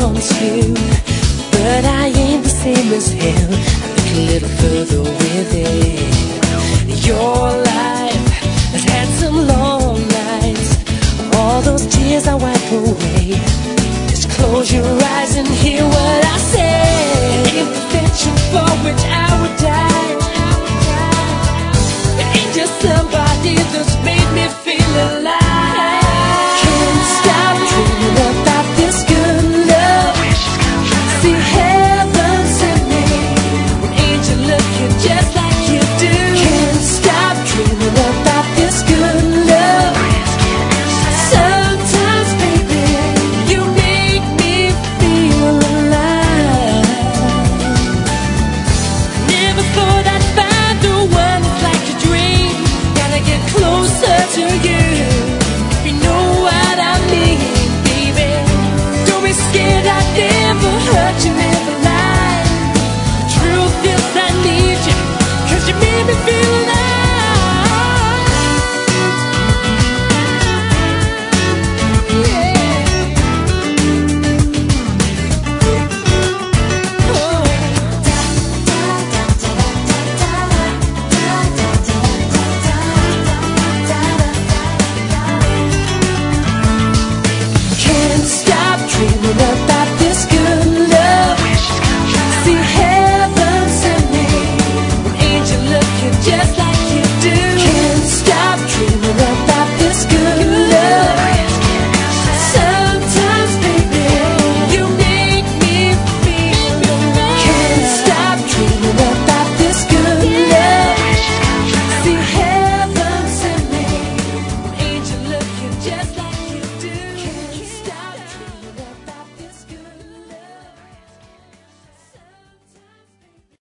wants you, but I ain't the same as him. I look a little further with it. Your life has had some long nights. All those tears I wipe away. Just close your eyes and hear what I say. If the for which I